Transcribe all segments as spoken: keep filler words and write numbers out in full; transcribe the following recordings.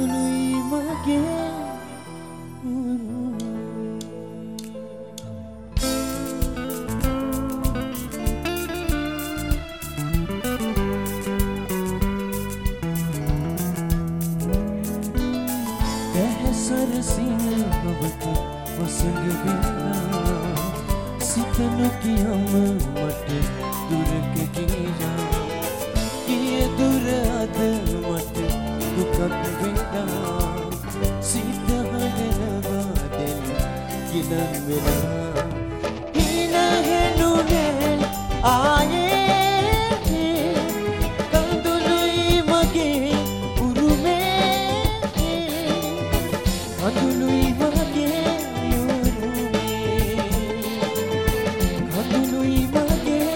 කඳුළුයි මගේ සරසින ඔබට වසඟ වෙලා සිත නොකියම මට දුරක ගියා ගිය දුර අද මට දුකක් වෙලා සිත හදනවා දෙන්න ගිලන් වෙලා හින හෙනුනේ ආයේ කඳුළුයි මගේ කඳුළුයි මගේ යුරුමේ කඳුළුයි මගේ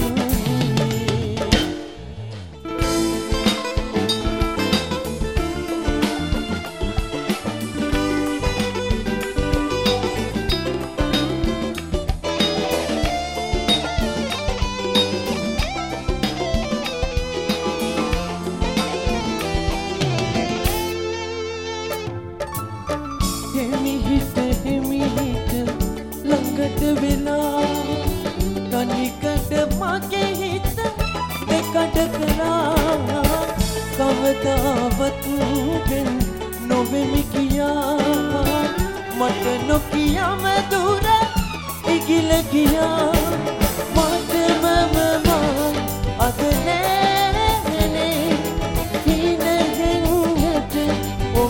හිමිහිට හිමිහිට ළඟට වෙලා තනිකට මගේ හිත දෙකට කළා කවදාවත් ගෙන් නොවෙමි කියා මට නොකියම දුර ඉගිල ගියා මටම මම අද නෑනේ හින හෙන්නට ඔබ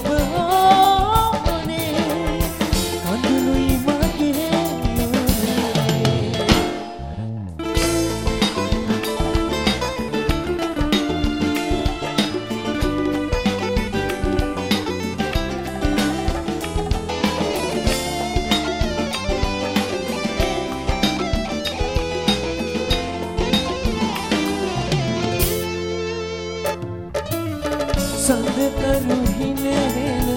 සඳකරු හිනහෙන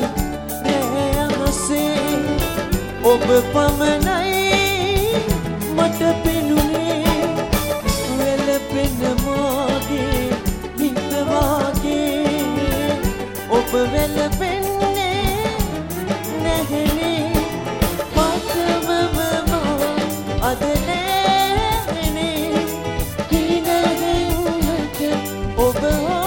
දෑමසේ ඔබ පමණයි මට පෙනුනේ වෙලපෙන මාගේ හිතවාගේ ඔබ වෙලපෙන්නේ නැහෙනේ මටම මම අද නෑනේ හිනහෙන්නට ඔබ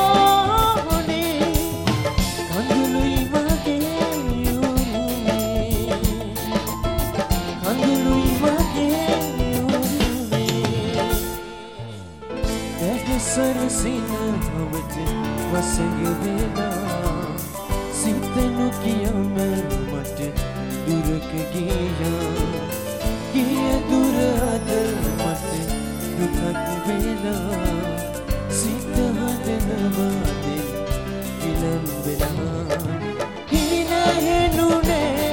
සරසින ඔබට වසඟ වෙලා සිත නොකියම මට දුරක ගියා ගිය දුර අද මට දුකක් වෙලා සිත හදනවා දෙන්න ගිලන් වෙලා හින හෙනුනේ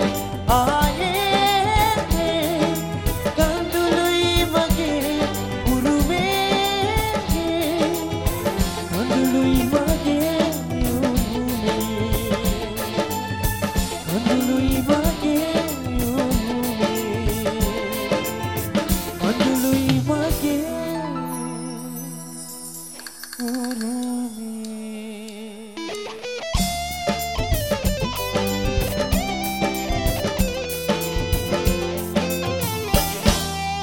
ආයේ කඳුළුයි මගේ කඳුළුයි මගේ යුරුමේ කඳුළුයි මගේ යුරුමේ කඳුළුයි මගේ යුරුමේ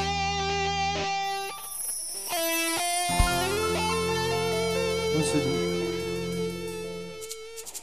Você